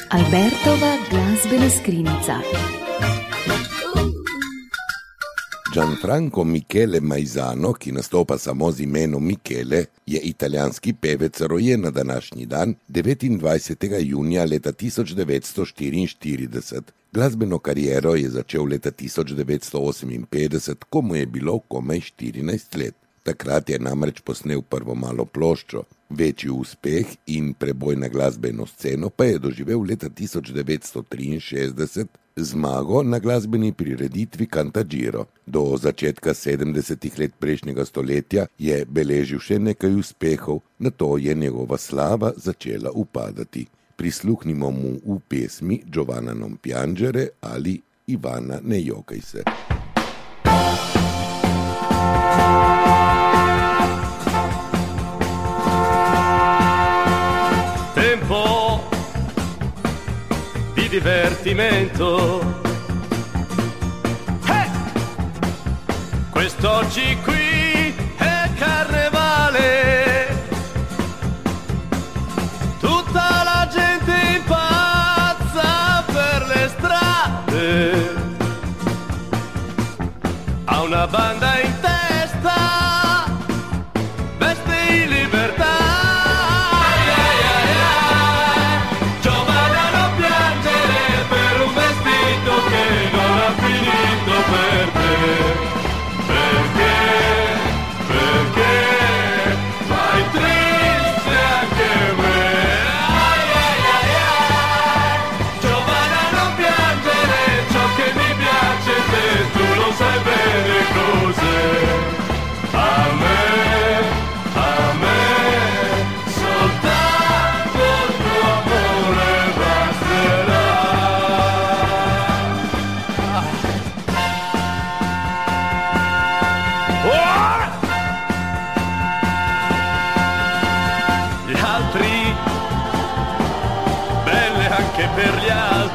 Albertova glazbena skrinjica. Gianfranco Michele Maizano, ki nastopa samo z imenom Michele, je italijanski pevec, rojen na današnji dan, 29. junija leta 1944. Glasbeno kariero je začel leta 1958, ko mu je bilo komaj 14 let. Takrat je namreč posnel prvo malo ploščo. Večji uspeh in preboj na glasbeno sceno pa je doživel leta 1963 zmago na glasbeni prireditvi Cantagiro. Do začetka 70. let prejšnjega stoletja je beležil še nekaj uspehov, nato je njegova slava začela upadati. Prisluhnimo mu v pesmi Giovanna non piangere ali Ivana ne jokaj se. Divertimento. Hey! Quest'oggi qui è carnevale, tutta la gente impazza per le strade, ha una banda in testa, veste in libertà. Per gli altri